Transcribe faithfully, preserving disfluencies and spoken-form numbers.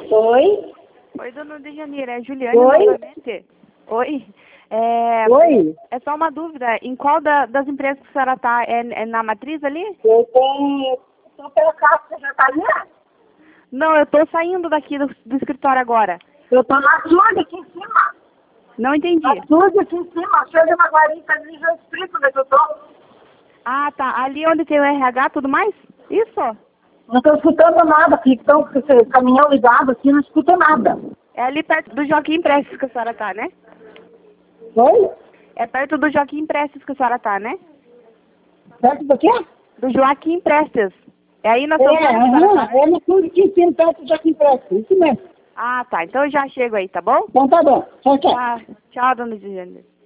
Oi? Oi, dona de Janeiro, é a Juliane Oi? novamente. Oi. É, Oi? é só uma dúvida, em qual da- das empresas que a senhora está? É, é na matriz ali? Eu tenho... Estou pela casa, você já tá ali? Não, eu estou saindo daqui do, do escritório agora. Eu tô na surda aqui em cima. Não entendi. Na surda aqui em cima. Chega uma guarita ali, já explico onde é que eu tô. Ah, tá. Ali onde tem o R H e tudo mais? Isso? Não estou escutando nada aqui. Então, com esse caminhão ligado aqui, não escuto nada. É ali perto do Joaquim Prestes que a senhora tá, né? Oi? É perto do Joaquim Prestes que a senhora tá, né? Perto do quê? Do Joaquim Prestes. É aí na É, São Paulo que a senhora aham, tá, né? é no surdo aqui em cima, perto do Joaquim Preto. Isso mesmo. Ah, tá. Então eu já chego aí, tá bom? Então tá bom. Tchau, tchau. Tá. Tchau, dona de Janeiro.